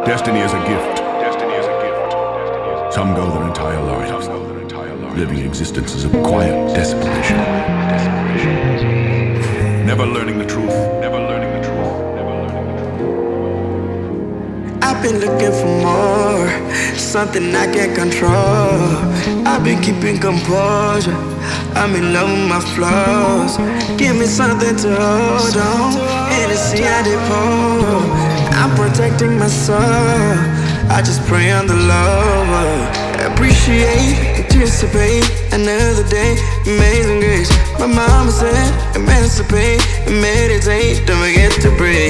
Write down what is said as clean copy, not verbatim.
Destiny is a gift. Some go their entire lives living existences of quiet desperation. Never learning the truth. I've been looking for more, something I can't control. I've been keeping composure, I'm in love with my flaws. Give me something to hold on, Hennessy I did pour. I'm protecting my soul, I just pray on the Lord. Appreciate, anticipate, another day, amazing grace. My mama said, emancipate and meditate, don't forget to breathe.